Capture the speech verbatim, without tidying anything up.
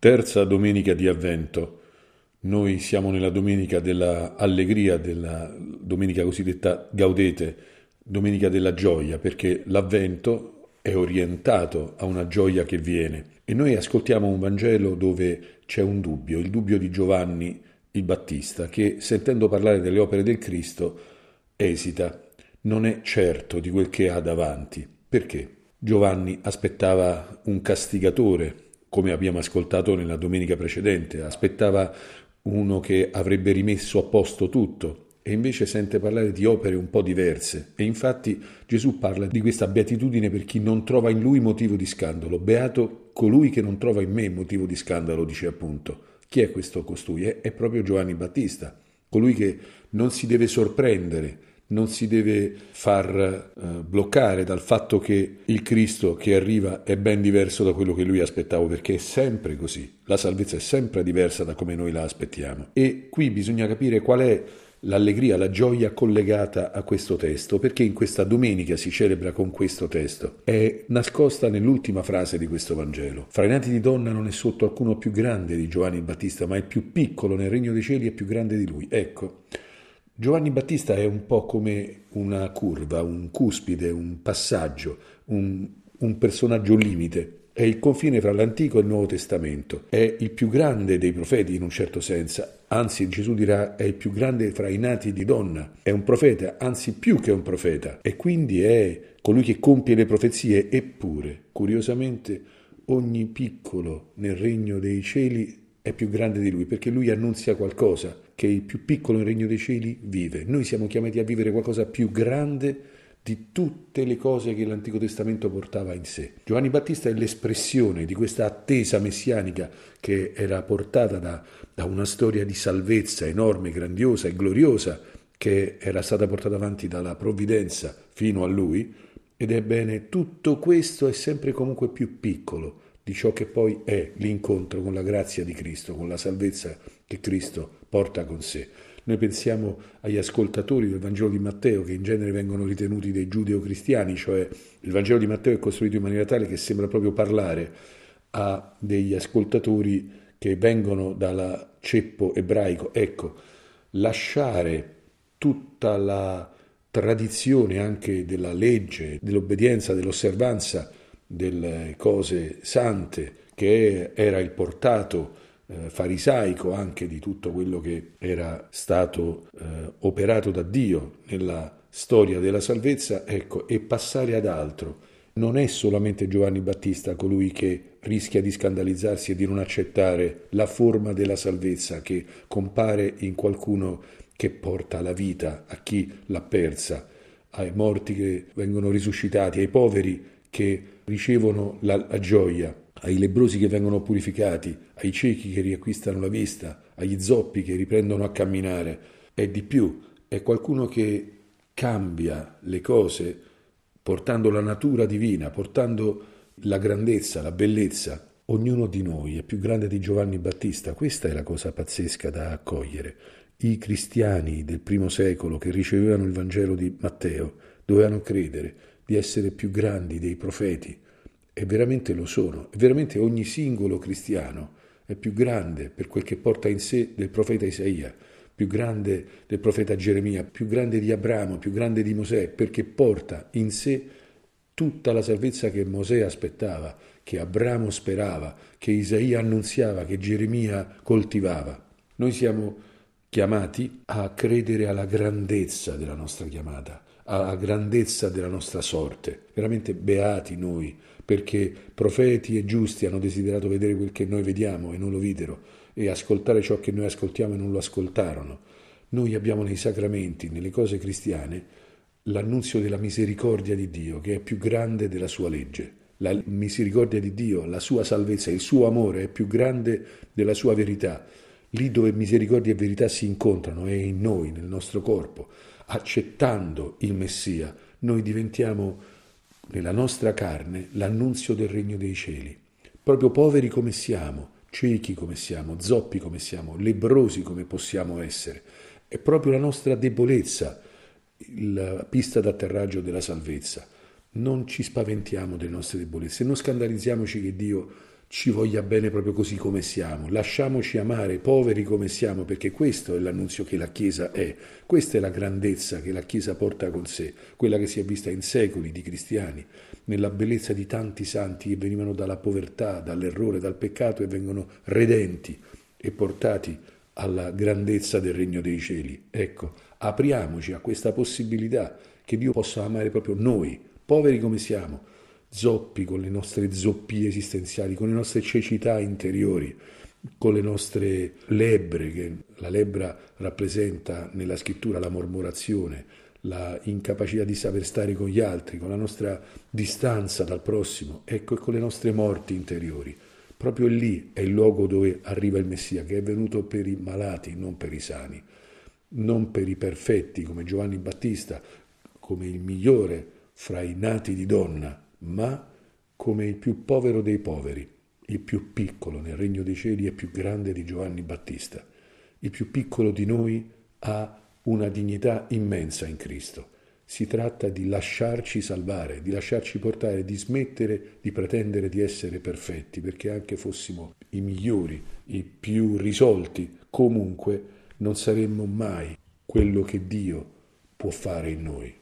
Terza domenica di Avvento. Noi siamo nella domenica della allegria, della domenica cosiddetta Gaudete, domenica della gioia, perché l'Avvento è orientato a una gioia che viene. E noi ascoltiamo un Vangelo dove c'è un dubbio, il dubbio di Giovanni il Battista, che sentendo parlare delle opere del Cristo esita, non è certo di quel che ha davanti. Perché? Giovanni aspettava un castigatore, come abbiamo ascoltato nella domenica precedente, aspettava uno che avrebbe rimesso a posto tutto e invece sente parlare di opere un po' diverse. E infatti Gesù parla di questa beatitudine per chi non trova in lui motivo di scandalo. Beato colui che non trova in me motivo di scandalo, dice appunto. Chi è questo costui? È, è proprio Giovanni Battista, colui che non si deve sorprendere, non si deve far eh, bloccare dal fatto che il Cristo che arriva è ben diverso da quello che lui aspettava, perché è sempre così. La salvezza è sempre diversa da come noi la aspettiamo. E qui bisogna capire qual è l'allegria, la gioia collegata a questo testo, perché in questa domenica si celebra con questo testo. È nascosta nell'ultima frase di questo Vangelo. Fra i nati di donna non è sotto alcuno più grande di Giovanni Battista, ma il più piccolo nel regno dei cieli è più grande di lui. Ecco, Giovanni Battista è un po' come una curva, un cuspide, un passaggio, un, un personaggio limite. È il confine fra l'Antico e il Nuovo Testamento. È il più grande dei profeti in un certo senso. Anzi, Gesù dirà è il più grande fra i nati di donna. È un profeta, anzi più che un profeta. E quindi è colui che compie le profezie. Eppure, curiosamente, ogni piccolo nel regno dei cieli è più grande di lui, perché lui annunzia qualcosa che il più piccolo nel regno dei cieli vive. Noi siamo chiamati a vivere qualcosa più grande di tutte le cose che l'Antico Testamento portava in sé. Giovanni Battista è l'espressione di questa attesa messianica che era portata da, da una storia di salvezza enorme, grandiosa e gloriosa che era stata portata avanti dalla provvidenza fino a lui, ed ebbene tutto questo è sempre comunque più piccolo di ciò che poi è l'incontro con la grazia di Cristo, con la salvezza che Cristo porta con sé. Noi pensiamo agli ascoltatori del Vangelo di Matteo, che in genere vengono ritenuti dei giudeo-cristiani, cioè il Vangelo di Matteo è costruito in maniera tale che sembra proprio parlare a degli ascoltatori che vengono dal ceppo ebraico. Ecco, lasciare tutta la tradizione anche della legge, dell'obbedienza, dell'osservanza delle cose sante, che era il portato eh, farisaico anche di tutto quello che era stato eh, operato da Dio nella storia della salvezza, ecco, e passare ad altro. Non è solamente Giovanni Battista colui che rischia di scandalizzarsi e di non accettare la forma della salvezza che compare in qualcuno che porta la vita a chi l'ha persa, ai morti che vengono risuscitati, ai poveri che ricevono la, la gioia, ai lebbrosi che vengono purificati, ai ciechi che riacquistano la vista, agli zoppi che riprendono a camminare. E di più, è qualcuno che cambia le cose portando la natura divina, portando la grandezza, la bellezza. Ognuno di noi è più grande di Giovanni Battista. Questa è la cosa pazzesca da accogliere. I cristiani del primo secolo che ricevevano il Vangelo di Matteo dovevano credere di essere più grandi dei profeti, e veramente lo sono. E veramente ogni singolo cristiano è più grande per quel che porta in sé del profeta Isaia, più grande del profeta Geremia, più grande di Abramo, più grande di Mosè, perché porta in sé tutta la salvezza che Mosè aspettava, che Abramo sperava, che Isaia annunziava, che Geremia coltivava. Noi siamo chiamati a credere alla grandezza della nostra chiamata, alla grandezza della nostra sorte. Veramente beati noi, perché profeti e giusti hanno desiderato vedere quel che noi vediamo e non lo videro, e ascoltare ciò che noi ascoltiamo e non lo ascoltarono. Noi abbiamo nei sacramenti, nelle cose cristiane, l'annunzio della misericordia di Dio, che è più grande della sua legge. La misericordia di Dio, la sua salvezza, il suo amore è più grande della sua verità. Lì dove misericordia e verità si incontrano è in noi, nel nostro corpo. Accettando il Messia, noi diventiamo nella nostra carne l'annunzio del regno dei cieli. Proprio poveri come siamo, ciechi come siamo, zoppi come siamo, lebbrosi come possiamo essere. È proprio la nostra debolezza la pista d'atterraggio della salvezza. Non ci spaventiamo delle nostre debolezze, non scandalizziamoci che Dio ci voglia bene proprio così come siamo. Lasciamoci amare poveri come siamo, perché questo è l'annunzio che la Chiesa è. Questa è la grandezza che la Chiesa porta con sé, quella che si è vista in secoli di cristiani, nella bellezza di tanti santi che venivano dalla povertà, dall'errore, dal peccato e vengono redenti e portati alla grandezza del regno dei cieli. Ecco, apriamoci a questa possibilità che Dio possa amare proprio noi, poveri come siamo, zoppi con le nostre zoppie esistenziali, con le nostre cecità interiori, con le nostre lebbre, che la lebbra rappresenta nella scrittura la mormorazione, la incapacità di saper stare con gli altri, con la nostra distanza dal prossimo, ecco, e con le nostre morti interiori. Proprio lì è il luogo dove arriva il Messia, che è venuto per i malati, non per i sani, non per i perfetti come Giovanni Battista, come il migliore fra i nati di donna, ma come il più povero dei poveri, il più piccolo nel regno dei cieli è più grande di Giovanni Battista. Il più piccolo di noi ha una dignità immensa in Cristo. Si tratta di lasciarci salvare, di lasciarci portare, di smettere di pretendere di essere perfetti, perché anche fossimo i migliori, i più risolti, comunque non saremmo mai quello che Dio può fare in noi.